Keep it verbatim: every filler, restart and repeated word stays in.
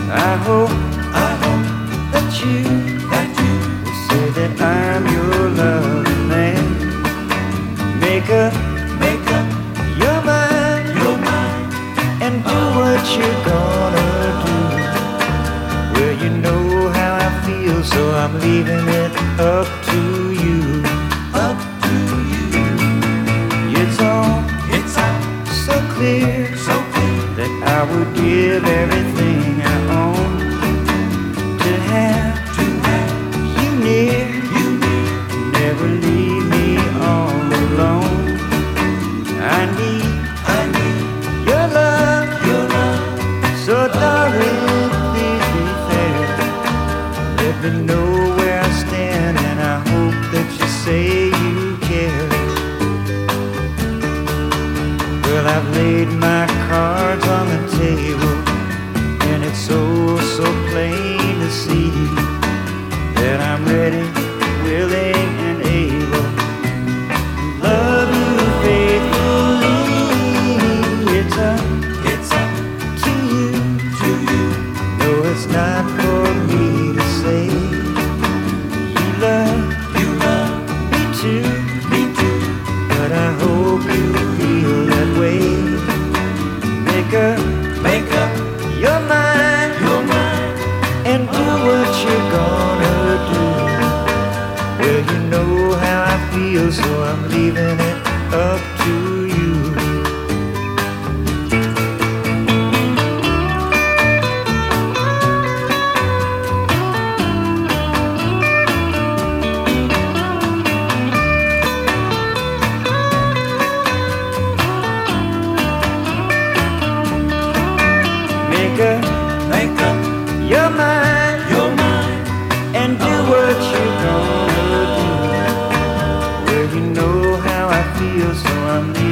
I hope, I hope that you, that you will say that I'm your loving man. Make up, make up your mind, your mind, and do what you're gonna do. Well, you know how I feel, so I'm leaving it up to you. Up to you. It's all, it's all so clear, so clear that I would give everything I own to have, to have you near, you near. Never leave me all alone. I need, I need your love, your love. So darling, please be fair. Let me know where I stand, and I hope that you say you care. Well, I've laid my cards on the table, and it's so, so plain to see that I'm ready, willing, and able to love you faithfully. It's up, it's up to you, to you. No, it's not for me to say. You love, you love me too, me too. But I hope you feel that way. Make up, make up your mind, your mind, and do what you're gonna do. Well, you know how I feel, so I'm leaving it up to you. Make up, make up your mind, your mind, and do what you're gonna do. Well, you know how I feel, so I'm leaving